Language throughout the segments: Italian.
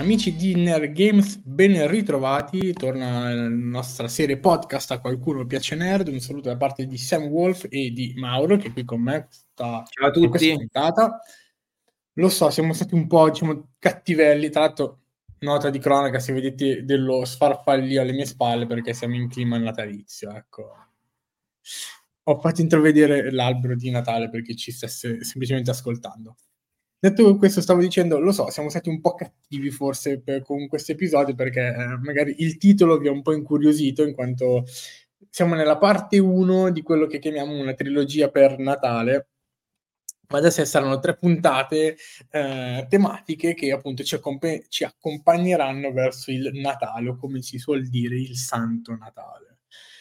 Amici di Nerd Games, ben ritrovati. Torna la nostra serie podcast A qualcuno piace nerd. Un saluto da parte di Sam Wolf e di Mauro, che è qui con me Ciao a in questa tutti. puntata. Lo so, siamo stati un po', cattivelli. Tra l'altro, nota di cronaca, se vedete dello sfarfallio alle mie spalle, perché siamo in clima natalizio, ecco. Ho fatto intravedere l'albero di Natale perché ci stesse semplicemente ascoltando. Detto questo, stavo dicendo, lo so, siamo stati un po' cattivi forse con questo episodio perché magari il titolo vi ha un po' incuriosito, in quanto siamo nella parte 1 di quello che chiamiamo una trilogia per Natale, ma adesso saranno 3 puntate tematiche che appunto ci accompagneranno verso il Natale, o come si suol dire, il Santo Natale.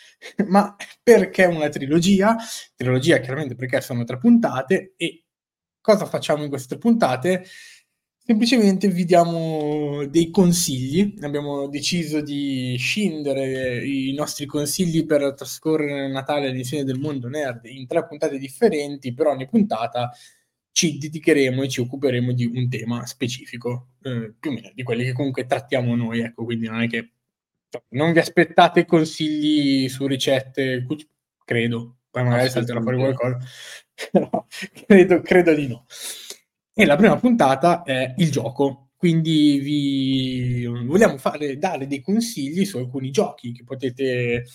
Ma perché una trilogia? Trilogia chiaramente perché sono 3 puntate. E cosa facciamo in queste 3 puntate? Semplicemente vi diamo dei consigli. Abbiamo deciso di scindere i nostri consigli per trascorrere il Natale all'insieme del mondo nerd in 3 puntate differenti. Per ogni puntata ci dedicheremo e ci occuperemo di un tema specifico, più o meno di quelli che comunque trattiamo noi, ecco. Quindi non è che non vi aspettate consigli su ricette, credo, poi magari salterà fuori qualcosa, però credo di no. E la prima puntata è il gioco, quindi vi vogliamo dare dei consigli su alcuni giochi che potete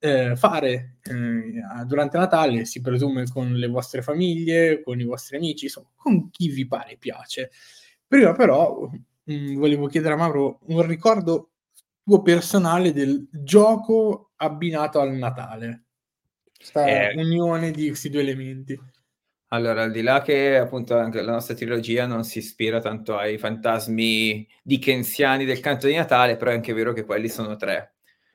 fare durante Natale, si presume con le vostre famiglie, con i vostri amici, insomma, con chi vi pare piace. Prima però volevo chiedere a Mauro un ricordo tuo personale del gioco abbinato al Natale. Questa unione di questi due elementi. Allora, al di là che appunto anche la nostra trilogia non si ispira tanto ai fantasmi dickensiani del canto di Natale, però è anche vero che quelli sono 3.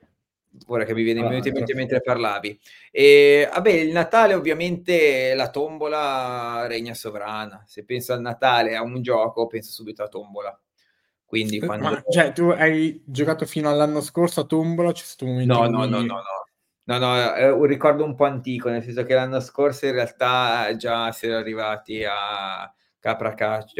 Ora che mi viene in mente mentre parlavi. Vabbè, il Natale ovviamente la tombola regna sovrana. Se penso al Natale, a un gioco, penso subito a tombola. Quindi quando Ma cioè, tu hai giocato fino all'anno scorso a tombola? C'è stato un momento No, in no, no, no, cui... no. No, no, è un ricordo un po' antico, nel senso che l'anno scorso in realtà già si era arrivati a capra,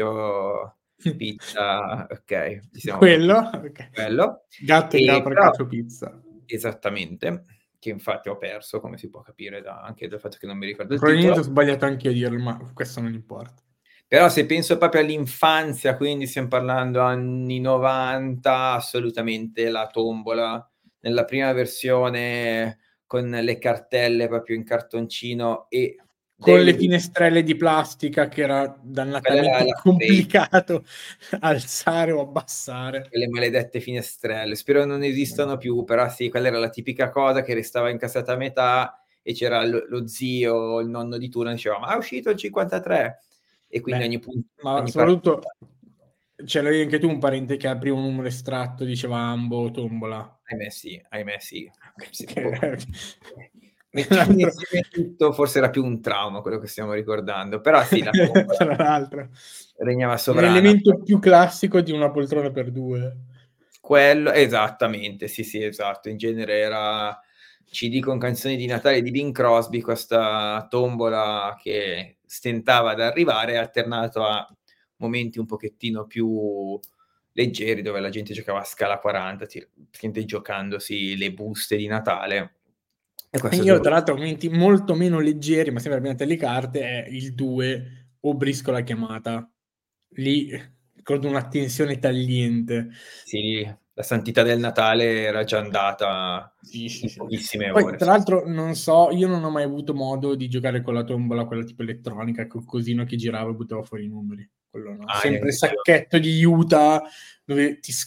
cacio, pizza, okay, ci siamo capiti. Quello? Okay. Quello. Gatto, capra, Però cacio, pizza. esattamente, che infatti ho perso, come si può capire anche dal fatto che non mi ricordo il Probabilmente ho titolo. sbagliato anche io a dirlo, ma questo non importa. Però se penso proprio all'infanzia, quindi stiam parlando anni '90, assolutamente la tombola. Nella prima versione con le cartelle proprio in cartoncino e Con le delle finestrelle di plastica che era quella è dannatamente la crazy, complicato alzare o abbassare. quelle maledette finestrelle. Spero non esistano più, però sì, quella era la tipica cosa che restava incassata a metà e c'era lo zio o il nonno di turno diceva: "Ma è uscito il 53" e quindi Beh, ma ogni partita. soprattutto ce l'avevi anche tu un parente che apriva un numero estratto, diceva Ambo, tombola. Ahimè sì, ahimè sì. Sì, boh. Che Mettendo l'altro insieme tutto, forse era più un trauma quello che stiamo ricordando, però sì, la tombola tra l'altro. regnava sovrana. L'elemento più classico di una poltrona per 2. Quello esattamente, sì, sì, esatto. In genere era CD con canzoni di Natale di Bing Crosby, questa tombola che stentava ad arrivare, alternato a momenti un pochettino più leggeri, dove la gente giocava a scala 40, praticamente giocandosi le buste di Natale. E E questo io devo tra l'altro momenti molto meno leggeri, ma sempre abbinati alle carte, è il 2 o Brisco la chiamata. Lì ricordo una tensione tagliente. Sì, la santità del Natale era già andata Sì, sì, in sì. pochissime Poi ore, tra sì. l'altro non so, io non ho mai avuto modo di giocare con la tombola, quella tipo elettronica, col cosino che girava e buttava fuori i numeri. Quello no. Ah, Sempre il neanch'io. sacchetto di Utah dove ti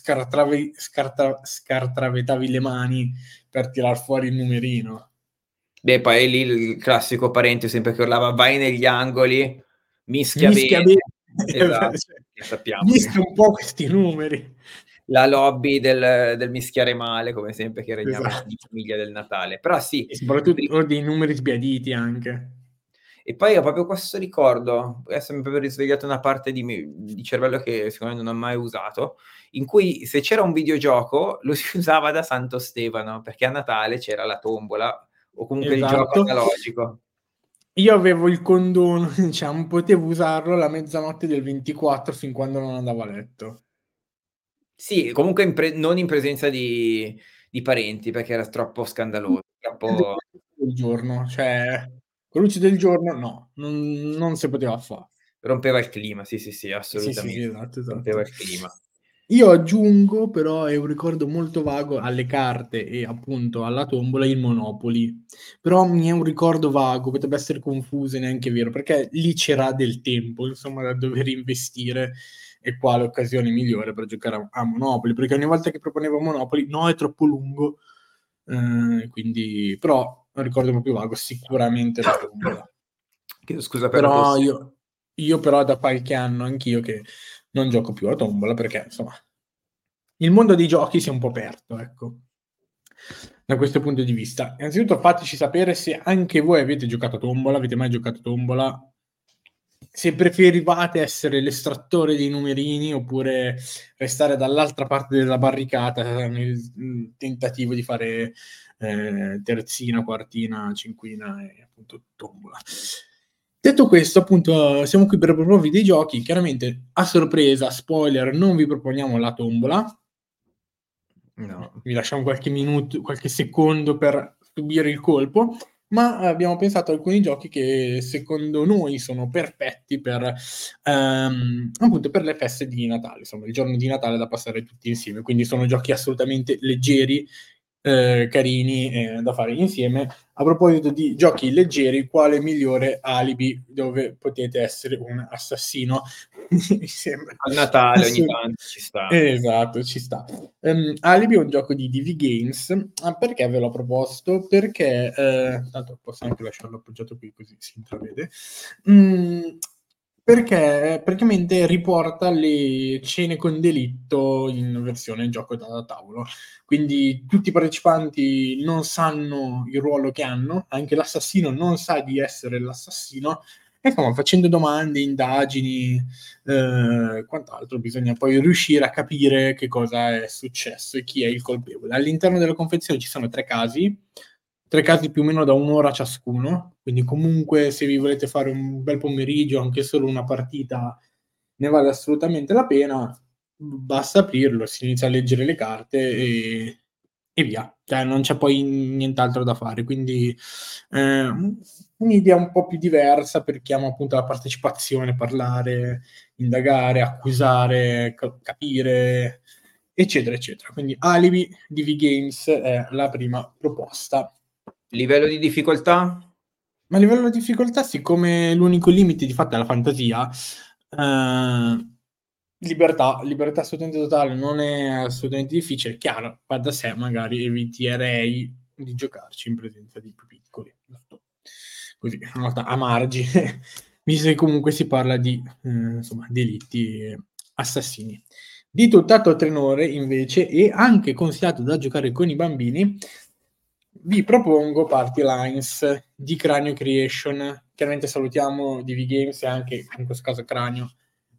scartravetavi le mani per tirar fuori il numerino. Beh, poi lì il classico parente sempre che urlava: "Vai negli angoli, mischia Mischia bene." bene, Esatto, cioè, che sappiamo che mischia un po' questi numeri. la lobby del mischiare male, come sempre, che regnava in ogni Esatto. famiglia del Natale. Però sì, E i primi. soprattutto dei numeri sbiaditi anche. E poi ho proprio questo ricordo, adesso mi è proprio risvegliato una parte di cervello che secondo me non ho mai usato, in cui se c'era un videogioco lo si usava da Santo Stefano, perché a Natale c'era la tombola o comunque il gioco Esatto. analogico. Io avevo il condono, diciamo, potevo usarlo la mezzanotte del 24 fin quando non andavo a letto. Sì, comunque non in presenza di parenti, perché era troppo scandaloso, troppo Del giorno, cioè con luce del giorno no, non si poteva fa'. rompeva il clima, sì, sì, sì, Sì, sì, sì, assolutamente. esatto, Rompeva esatto. il clima. Io aggiungo però, è un ricordo molto vago alle carte e appunto alla tombola, il Monopoly. Però mi è un ricordo vago, potrebbe essere confuso e neanche vero, perché lì c'era del tempo, insomma, da dover investire e quale occasione migliore per giocare a Monopoly, perché ogni volta che proponevo Monopoly: "No, è troppo lungo". Quindi però è un ricordo proprio vago, sicuramente la tombola. Chiedo scusa per la Però tosse. io però da qualche anno anch'io che non gioco più a tombola perché, insomma, il mondo dei giochi si è un po' aperto, ecco, da questo punto di vista. Innanzitutto fateci sapere se anche voi avete giocato a tombola, avete mai giocato a tombola, se preferivate essere l'estrattore dei numerini oppure restare dall'altra parte della barricata nel, tentativo di fare, terzina, quartina, cinquina e appunto tombola. Detto questo, appunto, siamo qui per proporvi dei giochi. Chiaramente, a sorpresa, spoiler, non vi proponiamo la tombola. No. Vi lasciamo qualche secondo per subire il colpo, ma abbiamo pensato a alcuni giochi che secondo noi sono perfetti per, appunto per le feste di Natale, insomma il giorno di Natale da passare tutti insieme. Quindi sono giochi assolutamente leggeri, carini, da fare insieme. A proposito di giochi leggeri, quale migliore alibi dove potete essere un assassino? Mi sembra Al Natale ogni assu tanto ci sta. esatto, ci sta. Alibi è un gioco di DV Games. Perché ve l'ho proposto? Perché, tanto posso anche lasciarlo appoggiato qui così si intravede. Mhmm, Perché praticamente riporta le cene con delitto in versione gioco da tavolo. Quindi tutti i partecipanti non sanno il ruolo che hanno, anche l'assassino non sa di essere l'assassino, e insomma facendo domande, indagini, quant'altro, bisogna poi riuscire a capire che cosa è successo e chi è il colpevole. All'interno della confezione ci sono 3 casi più o meno da 1 ora ciascuno, quindi comunque se vi volete fare un bel pomeriggio, anche solo una partita, ne vale assolutamente la pena. Basta aprirlo, si inizia a leggere le carte e via. Cioè non c'è poi nient'altro da fare. Quindi, un'idea un po' più diversa per chi ama appunto la partecipazione, parlare, indagare, accusare, capire, eccetera, eccetera. Quindi Alibi di V-Games è la prima proposta. Livello di difficoltà? Ma a livello di difficoltà, siccome l'unico limite di fatto è la fantasia, libertà assolutamente totale, non è assolutamente difficile. Chiaro, va da sé, magari eviterei di giocarci in presenza di più piccoli. Così, una nota a margine, visto che comunque si parla di, insomma, delitti e assassini. Di tutt'altro tenore, invece, e anche consigliato da giocare con i bambini, vi propongo Party Lines di Cranio Creation. Chiaramente salutiamo DV Games e anche in questo caso Cranio,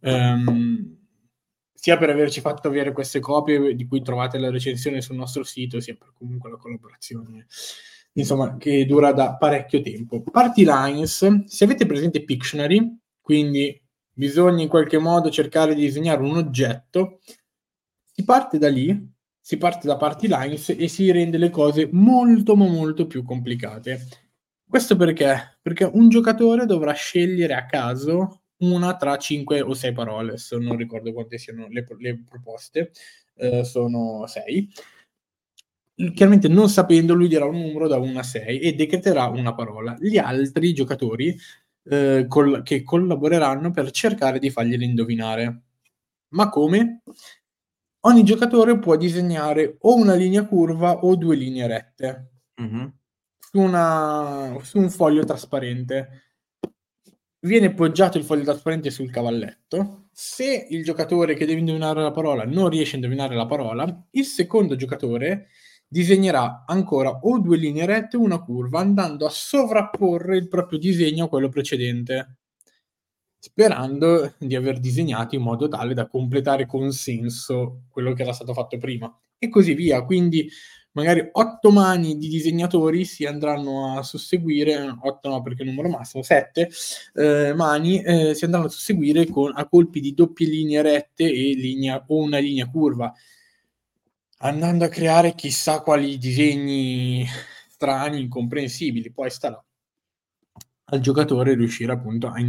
sia per averci fatto avere queste copie di cui trovate la recensione sul nostro sito, sia per comunque la collaborazione, insomma, che dura da parecchio tempo. Party Lines, se avete presente Pictionary, quindi bisogna in qualche modo cercare di disegnare un oggetto, si parte da lì, si parte da Party Lines e si rende le cose molto, ma molto più complicate. Questo perché? Perché un giocatore dovrà scegliere a caso una tra 5 o 6 parole, adesso non ricordo quante siano le proposte, sono 6. Chiaramente non sapendo lui dirà un numero da 1 a 6 e decreterà una parola. Gli altri giocatori, che collaboreranno per cercare di fargliele indovinare. Ma come? Ogni giocatore può disegnare o una linea curva o 2 linee rette Mh-mh. su un foglio trasparente. Viene poggiato il foglio trasparente sul cavalletto. Se il giocatore che deve indovinare la parola non riesce a indovinare la parola, il secondo giocatore disegnerà ancora o 2 linee rette o una curva, andando a sovrapporre il proprio disegno a quello precedente, sperando di aver disegnato in modo tale da completare con senso quello che era stato fatto prima, e così via. Quindi magari 8 mani di disegnatori si andranno a susseguire, 8 no perché è il numero massimo, 7 mani si andranno a susseguire a colpi di doppie linee rette o una linea curva, andando a creare chissà quali disegni strani, incomprensibili. Poi starà al giocatore riuscire appunto a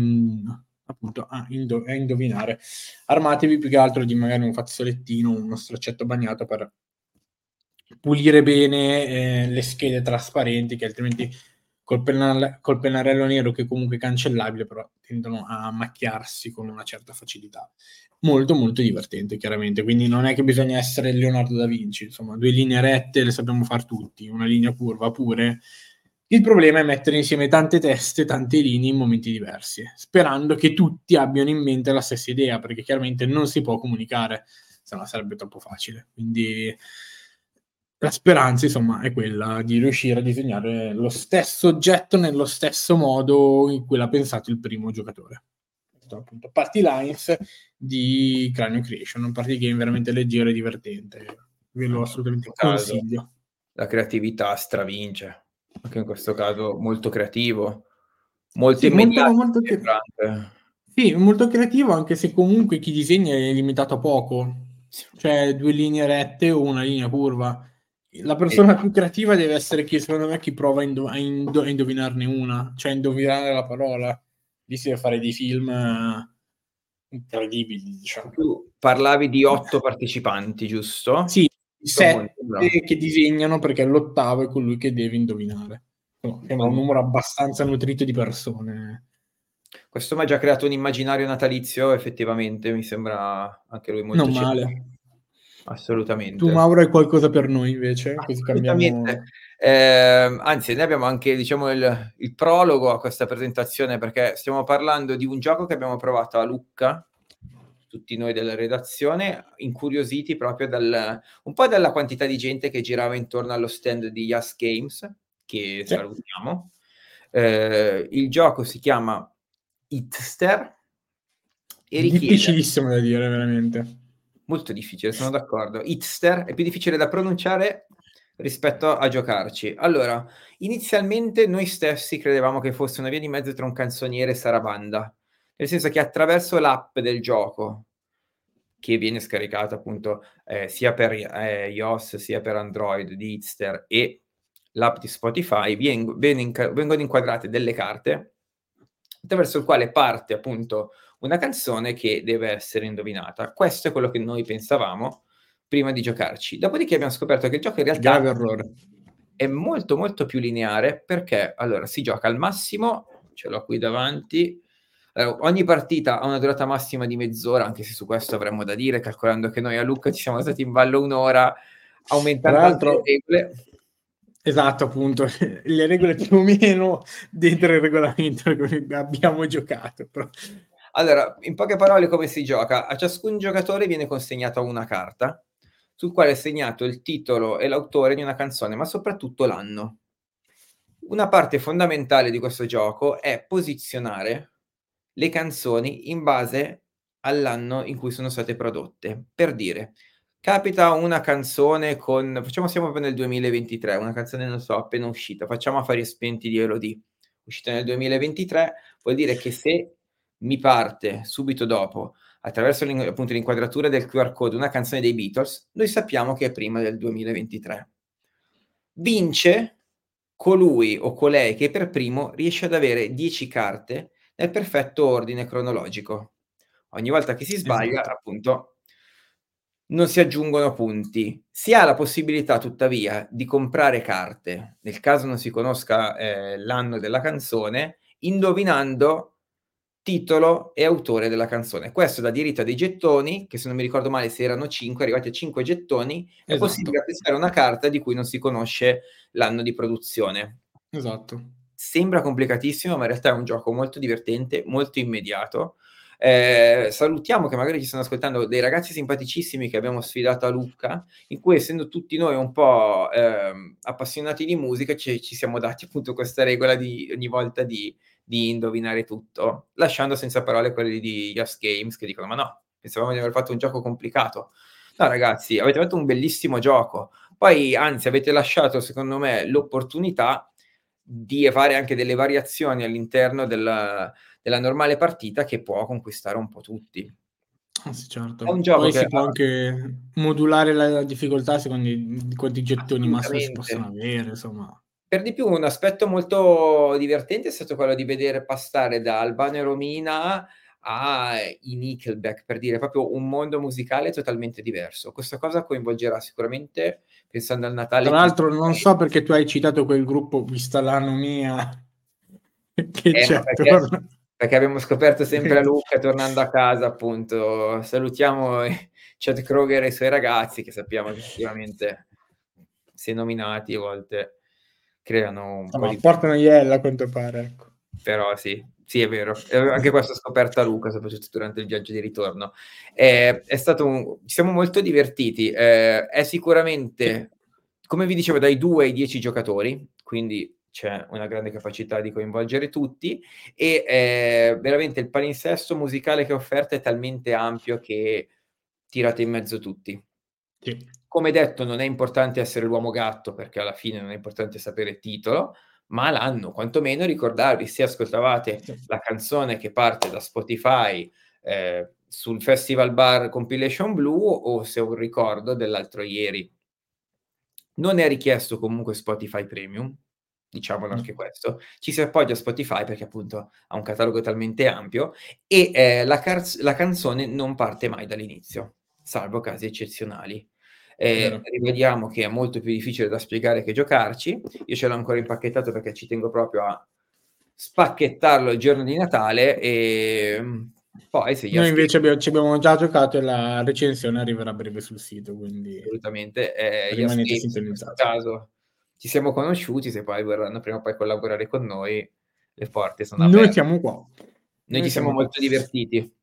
indovinare. Armatevi più che altro di magari un fazzolettino, uno straccetto bagnato per pulire bene le schede trasparenti, che altrimenti col pennarello nero, che comunque è cancellabile, però tendono a macchiarsi con una certa facilità. Molto molto divertente, chiaramente, quindi non è che bisogna essere Leonardo da Vinci, insomma 2 linee rette le sappiamo far tutti, una linea curva pure. Il problema è mettere insieme tante teste, tante linee in momenti diversi, sperando che tutti abbiano in mente la stessa idea, perché chiaramente non si può comunicare, se no sarebbe troppo facile. Quindi la speranza, insomma, è quella di riuscire a disegnare lo stesso oggetto nello stesso modo in cui l'ha pensato il primo giocatore. Questo, appunto, Party Lines di Cranio Creation, un party game veramente leggero e divertente. Ve lo assolutamente consiglio. La creatività stravince, anche in questo caso molto creativo, molto sì, immediato. Sì, molto creativo, anche se comunque chi disegna è limitato a poco, cioè 2 linee rette o una linea curva. La persona più creativa deve essere secondo me, chi prova a indovinarne una, cioè a indovinare la parola. Lì si deve fare dei film incredibili, diciamo. Tu parlavi di 8 partecipanti, giusto? Sì, 7 che disegnano, perché l'8º è colui che deve indovinare. Sembra un numero abbastanza nutrito di persone. Questo mi ha già creato un immaginario natalizio, effettivamente, mi sembra anche lui molto Non male. Assolutamente. Tu, Mauro, hai qualcosa per noi invece? Così cambiamo. Anzi, noi abbiamo anche, diciamo, il prologo a questa presentazione, perché stiamo parlando di un gioco che abbiamo provato a Lucca, tutti noi della redazione, incuriositi proprio un po' dalla quantità di gente che girava intorno allo stand di Yas Games, che salutiamo. Il gioco si chiama Hitster. Difficilissimo da dire, veramente. Molto difficile, sono d'accordo. Hitster è più difficile da pronunciare rispetto a giocarci. Allora, inizialmente noi stessi credevamo che fosse una via di mezzo tra un canzoniere e Sarabanda, nel senso che attraverso l'app del gioco, che viene scaricata appunto sia per iOS sia per Android di Hitster, e l'app di Spotify, vengono inquadrate delle carte attraverso il quale parte appunto una canzone che deve essere indovinata. Questo è quello che noi pensavamo prima di giocarci. Dopodiché abbiamo scoperto che il gioco in realtà grave errore. È molto molto più lineare, perché allora si gioca al massimo, ce l'ho qui davanti, ogni partita ha una durata massima di mezz'ora, anche se su questo avremmo da dire, calcolando che noi a Lucca ci siamo stati in ballo un'ora, aumentando anche le regole. Esatto, appunto, le regole più o meno dentro il regolamento che abbiamo giocato. Però. Allora, in poche parole come si gioca? A ciascun giocatore viene consegnata una carta, sul quale è segnato il titolo e l'autore di una canzone, ma soprattutto l'anno. Una parte fondamentale di questo gioco è posizionare le canzoni in base all'anno in cui sono state prodotte. Per dire, capita una canzone siamo proprio nel 2023, una canzone, non so, appena uscita, facciamo Affari Spenti di Elodie, uscita nel 2023, vuol dire che se mi parte subito dopo, attraverso appunto l'inquadratura del QR code, una canzone dei Beatles, noi sappiamo che è prima del 2023. Vince colui o colei che per primo riesce ad avere 10 carte nel perfetto ordine cronologico. Ogni volta che si sbaglia, appunto, non si aggiungono punti. Si ha la possibilità, tuttavia, di comprare carte, nel caso non si conosca l'anno della canzone, indovinando titolo e autore della canzone. Questo dà diritto a dei gettoni, che se non mi ricordo male, se erano 5, arrivati a 5 gettoni, è possibile acquistare una carta di cui non si conosce l'anno di produzione. Esatto. Sembra complicatissimo, ma in realtà è un gioco molto divertente, molto immediato. Salutiamo che magari ci stanno ascoltando dei ragazzi simpaticissimi che abbiamo sfidato a Lucca, in cui, essendo tutti noi un po' appassionati di musica, ci siamo dati appunto questa regola di ogni volta di indovinare tutto, lasciando senza parole quelli di Yas Games che dicono: ma no, pensavamo di aver fatto un gioco complicato. No ragazzi, avete fatto un bellissimo gioco. Poi, anzi, avete lasciato, secondo me, l'opportunità di fare anche delle variazioni all'interno della normale partita che può conquistare un po' tutti. Sì, È un certo. gioco Poi che si può anche modulare la difficoltà secondo di quanti gettoni massimi si possono assolutamente. avere, insomma. Per di più, un aspetto molto divertente è stato quello di vedere passare da Albano e Romina ai Nickelback, per dire, proprio un mondo musicale totalmente diverso. Questa cosa coinvolgerà sicuramente, pensando al Tra Natale, l'altro non so perché tu hai citato quel gruppo, vista l'anomia che ma c'è attorno. perché abbiamo scoperto sempre a Lucca tornando a casa, appunto. Salutiamo Chad Kroeger e i suoi ragazzi, che sappiamo che effettivamente, se nominati, a volte creano un po' Insomma, di... portano iella a quanto pare, ecco. Però sì, sì è vero. Anche questo scoperto a Lucca, soprattutto durante il viaggio di ritorno. È stato ci siamo molto divertiti. È Sì, sicuramente, come vi dicevo, dai 2 ai 10 giocatori, quindi c'è una grande capacità di coinvolgere tutti e, veramente il palinsesto musicale che è offerto è talmente ampio che tirate in mezzo tutti. sì. Come detto, non è importante essere l'uomo gatto, perché alla fine non è importante sapere il titolo, ma l'anno, quantomeno ricordarvi se ascoltavate Sì. la canzone che parte da Spotify, sul Festival Bar Compilation Blue, o se è un ricordo dell'altro ieri. Non è richiesto comunque Spotify Premium, diciamolo No. anche questo. Ci si appoggia a Spotify perché appunto ha un catalogo talmente ampio e, la canzone non parte mai dall'inizio, salvo casi eccezionali. Vero. Rivediamo che è molto più difficile da spiegare che giocarci. Io ce l'ho ancora impacchettato perché ci tengo proprio a spacchettarlo il giorno di Natale e, poi se gli Noi aspetti... invece ci abbiamo già giocato e la recensione arriverà a breve sul sito, quindi Assolutamente, gli rimanete Escapes in questo sintonizzati. caso ci siamo conosciuti, se poi vorranno prima o poi collaborare con noi, le porte sono Noi aperte. siamo qua. Noi Noi ci siamo siamo qua. molto divertiti.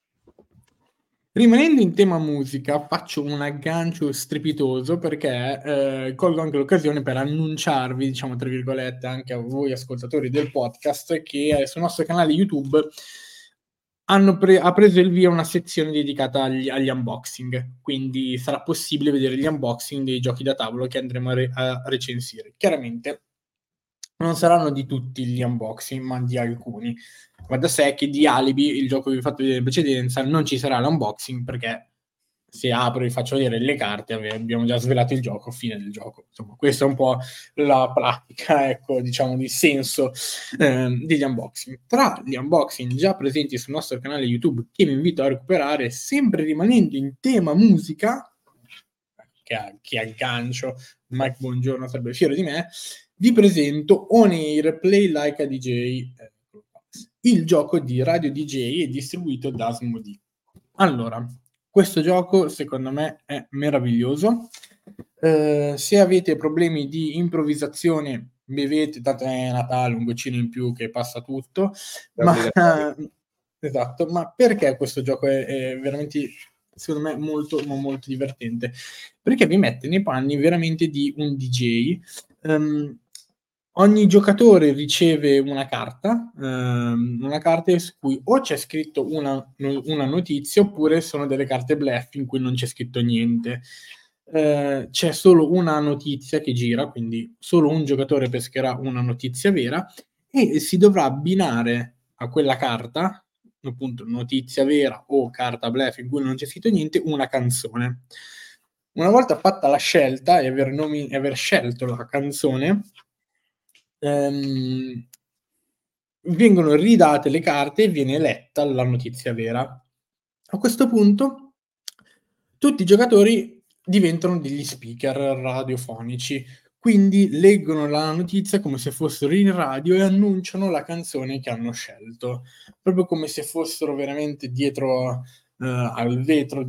Rimanendo in tema musica, faccio un aggancio strepitoso perché, colgo anche l'occasione per annunciarvi, diciamo tra virgolette, anche a voi ascoltatori del podcast, che, sul nostro canale YouTube ha preso il via una sezione dedicata agli unboxing, quindi sarà possibile vedere gli unboxing dei giochi da tavolo che andremo a recensire. Chiaramente non saranno di tutti gli unboxing, ma di alcuni. Va da sé che di Alibi, il gioco che vi ho fatto vedere in precedenza, non ci sarà l'unboxing perché se apro e vi faccio vedere le carte abbiamo già svelato il gioco, fine del gioco. Insomma, questa è un po' la pratica, ecco, diciamo, di senso degli unboxing. Tra gli unboxing già presenti sul nostro canale YouTube, che vi invito a recuperare, sempre rimanendo in tema musica, che aggancio, Mike Buongiorno sarebbe fiero di me, vi presento On Air Play Like a DJ, il gioco di Radio DJ e distribuito da Asmodee. Allora, questo gioco secondo me è meraviglioso. Se avete problemi di improvvisazione, bevete, tanto è Natale, un goccino in più che passa tutto, È ma obbligatorio. esatto, ma perché questo gioco è veramente, secondo me, molto, molto divertente? Perché vi mette nei panni veramente di un DJ. Ogni giocatore riceve una carta su cui o c'è scritto una notizia oppure sono delle carte bluff in cui non c'è scritto niente. C'è solo una notizia che gira, quindi solo un giocatore pescherà una notizia vera e si dovrà abbinare a quella carta, appunto notizia vera o carta bluff in cui non c'è scritto niente, una canzone. Una volta fatta la scelta e aver scelto la canzone, ehm, vengono ridate le carte e viene letta la notizia vera. A questo punto tutti i giocatori diventano degli speaker radiofonici, quindi leggono la notizia come se fossero in radio e annunciano la canzone che hanno scelto, proprio come se fossero veramente dietro, al vetro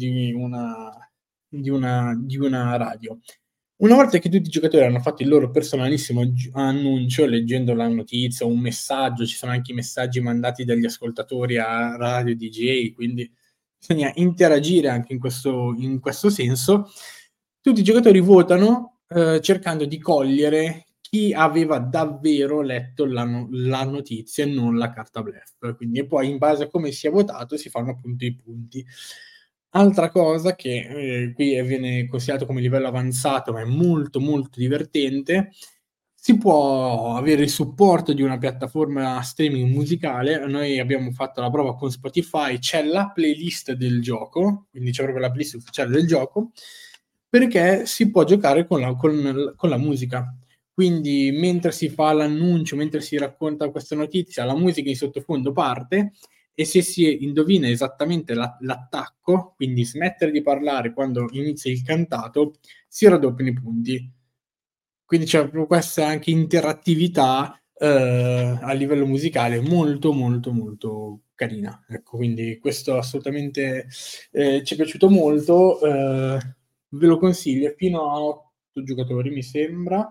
di una radio. Una volta che tutti i giocatori hanno fatto il loro personalissimo annuncio, leggendo la notizia o un messaggio, ci sono anche i messaggi mandati dagli ascoltatori a radio DJ, quindi bisogna interagire anche in questo senso. Tutti i giocatori votano, cercando di cogliere chi aveva davvero letto la notizia e non la carta bluff. Quindi e poi in base a come si è votato si fanno appunto i punti. Altra cosa che qui viene considerato come livello avanzato, ma è molto molto divertente, si può avere il supporto di una piattaforma streaming musicale. Noi abbiamo fatto la prova con Spotify, c'è la playlist del gioco, quindi c'è proprio la playlist ufficiale del gioco, perché si può giocare con la musica. Quindi mentre si fa l'annuncio, mentre si racconta questa notizia, la musica in sottofondo parte, e se si indovina esattamente l'attacco, quindi smettere di parlare quando inizia il cantato, si raddoppiano i punti. Quindi c'è proprio questa anche interattività a livello musicale molto molto molto carina. Ecco, quindi questo assolutamente ci è piaciuto molto, ve lo consiglio, fino a 8 giocatori mi sembra.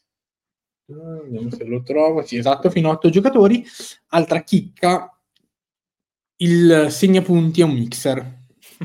Vediamo se lo trovo. Sì, esatto, fino a 8 giocatori. Altra chicca, il segnapunti è un mixer,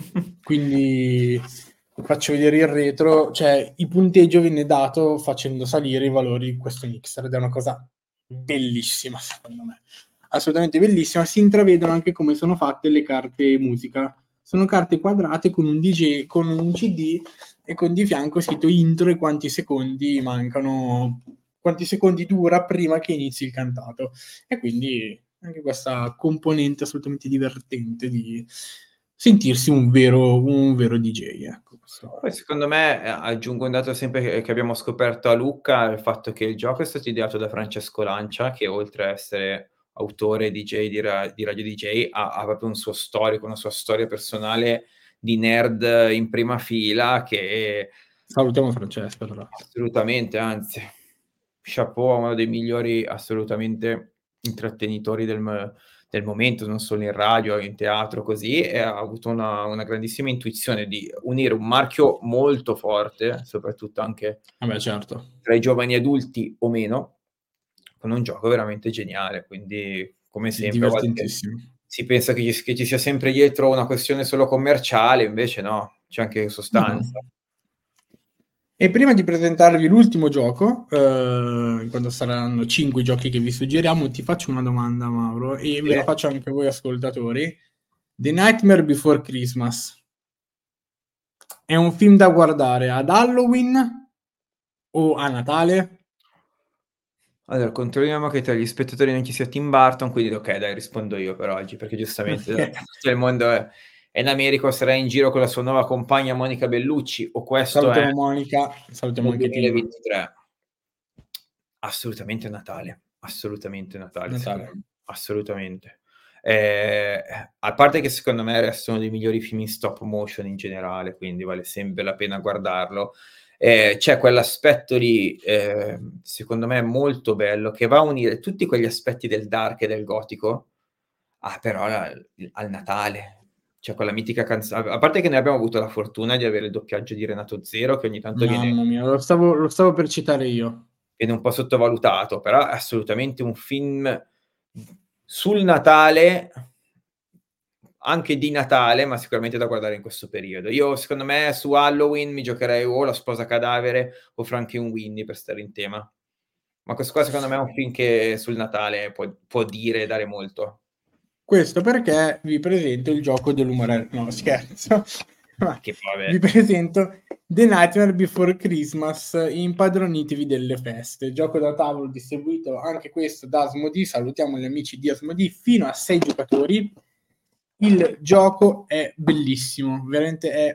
quindi faccio vedere il retro, cioè il punteggio viene dato facendo salire i valori di questo mixer, ed è una cosa bellissima secondo me, assolutamente bellissima. Si intravedono anche come sono fatte le carte musica, sono carte quadrate con un DJ, con un CD, e con di fianco scritto intro e quanti secondi mancano, quanti secondi dura prima che inizi il cantato, e quindi anche questa componente assolutamente divertente di sentirsi un vero DJ, ecco. Poi secondo me, aggiungo un dato sempre che abbiamo scoperto a Lucca, il fatto che il gioco è stato ideato da Francesco Lancia, che oltre a essere autore e DJ di Radio DJ, ha proprio un suo storico, una sua storia personale di nerd in prima fila che Salutiamo Francesco, tra l'altro. assolutamente, anzi, chapeau, uno dei migliori assolutamente intrattenitori del momento, non solo in radio, in teatro, così, e ha avuto una grandissima intuizione di unire un marchio molto forte, soprattutto anche Vabbè, certo. tra i giovani adulti o meno, con un gioco veramente geniale. Quindi, come Sì, sempre, a volte divertentissimo. si pensa che ci sia sempre dietro una questione solo commerciale, invece no, c'è anche No. sostanza. E prima di presentarvi l'ultimo gioco, quando saranno 5 giochi che vi suggeriamo, ti faccio una domanda, Mauro, e ve Sì. la faccio anche a voi ascoltatori. The Nightmare Before Christmas è un film da guardare ad Halloween o a Natale? Allora, controlliamo che tra gli spettatori non ci sia Tim Burton, quindi ok, dai, rispondo io per oggi, perché giustamente Ok. tutto il mondo è in America, sarà in giro con la sua nuova compagna Monica Bellucci, o questo è Salutiamo Monica, salutiamo nel anche Tim. 2023. Assolutamente Natale, secondo Natale. me, assolutamente. A parte che secondo me resta uno dei migliori film in stop motion in generale, quindi vale sempre la pena guardarlo. C'è quell'aspetto lì, secondo me molto bello, che va a unire tutti quegli aspetti del dark e del gotico, però al Natale. C'è quella mitica a parte che noi abbiamo avuto la fortuna di avere il doppiaggio di Renato Zero, che ogni tanto Mamma mia, lo stavo per citare io. viene un po' sottovalutato, però è assolutamente un film sul Natale, anche di Natale, ma sicuramente da guardare in questo periodo. Io, secondo me, su Halloween mi giocherei o La sposa cadavere o Frankenweenie, per stare in tema. Ma questo qua secondo me è un film che sul Natale può dire e dare molto. Questo perché vi presento il gioco dell'umore. No, scherzo. Ma Che poi vi vabbè, presento The Nightmare Before Christmas, impadronitevi delle feste. Gioco da tavolo distribuito anche questo da Asmodee. Salutiamo gli amici di Asmodee, fino a 6 giocatori. Il gioco è bellissimo, veramente è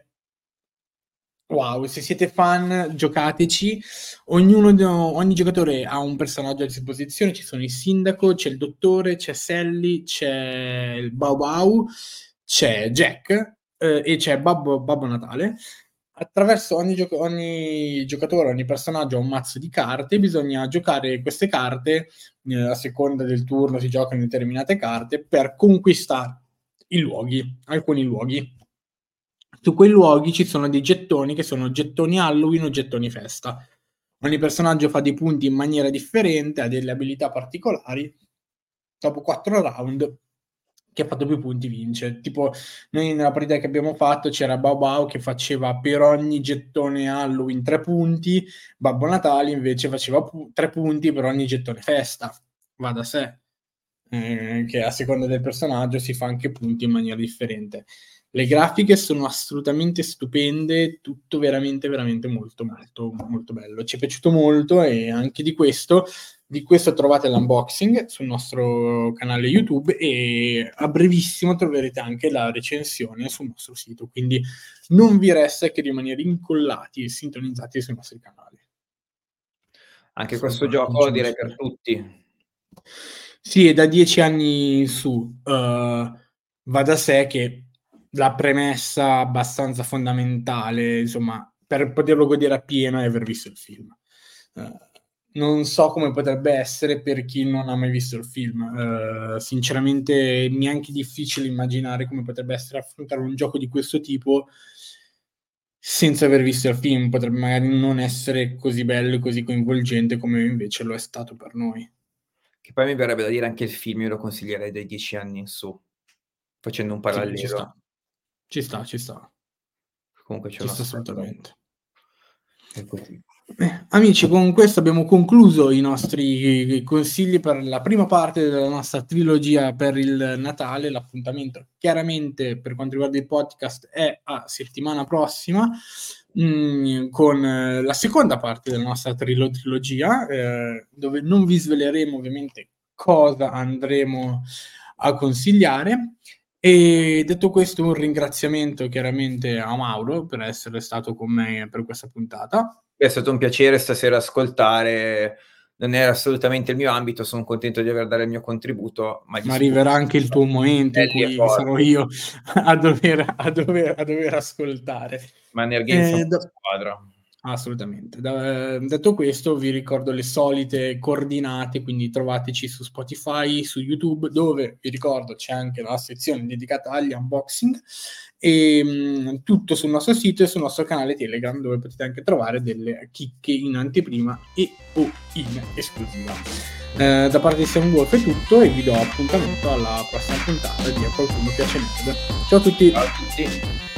wow. Se siete fan, giocateci. Ogni giocatore ha un personaggio a disposizione. Ci sono il sindaco, c'è il dottore, c'è Sally, c'è il Bau Bau, c'è Jack, e c'è Babbo Natale. Attraverso ogni giocatore, ogni personaggio ha un mazzo di carte. Bisogna giocare queste carte, a seconda del turno si giocano determinate carte per conquistare i luoghi, alcuni luoghi. Su quei luoghi ci sono dei gettoni che sono gettoni Halloween o gettoni festa. Ogni personaggio fa dei punti in maniera differente, ha delle abilità particolari. Dopo 4 round, chi ha fatto più punti vince. Tipo, noi nella partita che abbiamo fatto c'era Bao Bao che faceva per ogni gettone Halloween 3 punti, Babbo Natale invece faceva 3 punti per ogni gettone festa. Va da sé, che a seconda del personaggio si fa anche punti in maniera differente. Le grafiche sono assolutamente stupende, tutto veramente, veramente molto, molto, molto bello. Ci è piaciuto molto e anche di questo trovate l'unboxing sul nostro canale YouTube e a brevissimo troverete anche la recensione sul nostro sito, quindi non vi resta che rimanere incollati e sintonizzati sui nostri canali. Anche questo gioco direi per tutti. Sì, è da 10 anni in su. Va da sé che la premessa abbastanza fondamentale, insomma, per poterlo godere appieno è aver visto il film. Non so come potrebbe essere per chi non ha mai visto il film. Sinceramente mi è anche difficile immaginare come potrebbe essere affrontare un gioco di questo tipo senza aver visto il film. Potrebbe magari non essere così bello e così coinvolgente come invece lo è stato per noi. Che poi mi verrebbe da dire anche il film io lo consiglierei dai 10 anni in su, facendo un Sì, parallelo. ci sta. Comunque c'è Ci un sta aspetto. assolutamente. È così. Amici, con questo abbiamo concluso i nostri consigli per la prima parte della nostra trilogia per il Natale. L'appuntamento chiaramente per quanto riguarda il podcast è a settimana prossima con la seconda parte della nostra trilogia, dove non vi sveleremo ovviamente cosa andremo a consigliare. E detto questo, un ringraziamento chiaramente a Mauro per essere stato con me per questa puntata. È stato un piacere stasera ascoltare, non era assolutamente il mio ambito, son contento di aver dato il mio contributo, ma Arriverà anche il tuo momento in cui sarò io a dover ascoltare. Ma ne organizziamo una squadra. Assolutamente. Detto questo, vi ricordo le solite coordinate, quindi trovateci su Spotify, su YouTube, dove vi ricordo c'è anche la sezione dedicata agli unboxing e tutto sul nostro sito e sul nostro canale Telegram, dove potete anche trovare delle chicche in anteprima e o in esclusiva. Da parte di Sam Wolf è tutto e vi do appuntamento alla prossima puntata di A Qualcuno Piace Nerd. Ciao a tutti! Ciao a tutti!